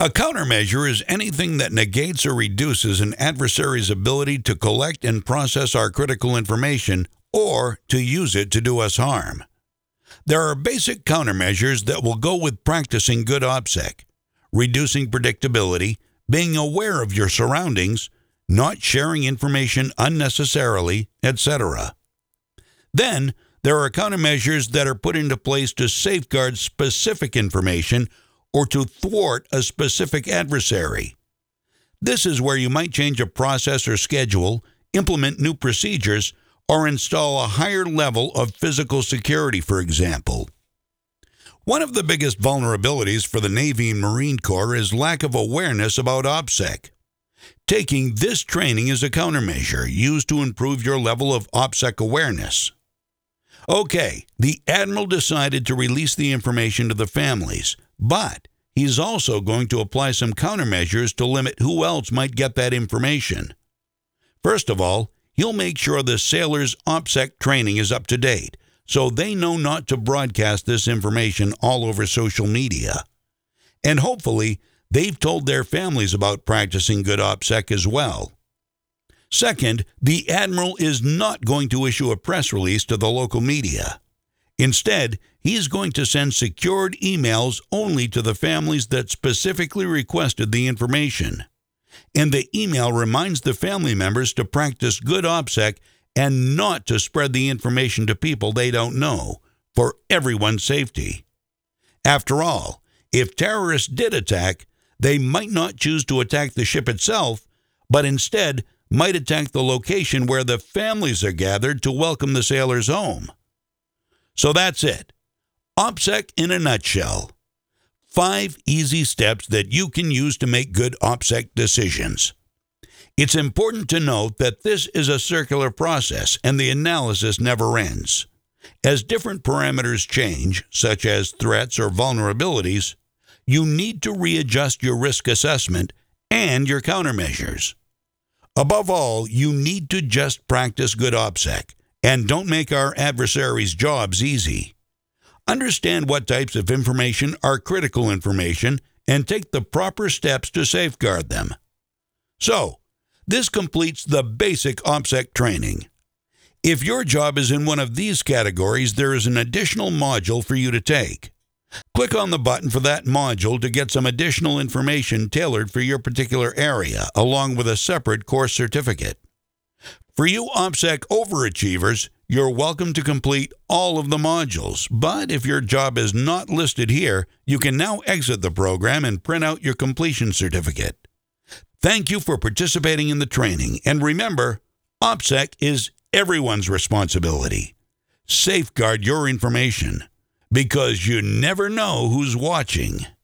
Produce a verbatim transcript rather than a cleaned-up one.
A countermeasure is anything that negates or reduces an adversary's ability to collect and process our critical information or to use it to do us harm. There are basic countermeasures that will go with practicing good OPSEC: reducing predictability, being aware of your surroundings, not sharing information unnecessarily, et cetera. Then, there are countermeasures that are put into place to safeguard specific information or to thwart a specific adversary. This is where you might change a process or schedule, implement new procedures, or install a higher level of physical security, for example. One of the biggest vulnerabilities for the Navy and Marine Corps is lack of awareness about OPSEC. Taking this training is a countermeasure used to improve your level of OPSEC awareness. Okay, the Admiral decided to release the information to the families, but he's also going to apply some countermeasures to limit who else might get that information. First of all, he'll make sure the sailors' OPSEC training is up to date, so they know not to broadcast this information all over social media. And hopefully, they've told their families about practicing good OPSEC as well. Second, the Admiral is not going to issue a press release to the local media. Instead, he is going to send secured emails only to the families that specifically requested the information. And the email reminds the family members to practice good OPSEC and not to spread the information to people they don't know, for everyone's safety. After all, if terrorists did attack, they might not choose to attack the ship itself, but instead might attack the location where the families are gathered to welcome the sailors home. So that's it. OPSEC in a nutshell. Five easy steps that you can use to make good OPSEC decisions. It's important to note that this is a circular process and the analysis never ends. As different parameters change, such as threats or vulnerabilities, you need to readjust your risk assessment and your countermeasures. Above all, you need to just practice good OPSEC and don't make our adversaries' jobs easy. Understand what types of information are critical information and take the proper steps to safeguard them. So, this completes the basic OPSEC training. If your job is in one of these categories, there is an additional module for you to take. Click on the button for that module to get some additional information tailored for your particular area, along with a separate course certificate. For you OPSEC overachievers, you're welcome to complete all of the modules, but if your job is not listed here, you can now exit the program and print out your completion certificate. Thank you for participating in the training, and remember, OPSEC is everyone's responsibility. Safeguard your information, because you never know who's watching.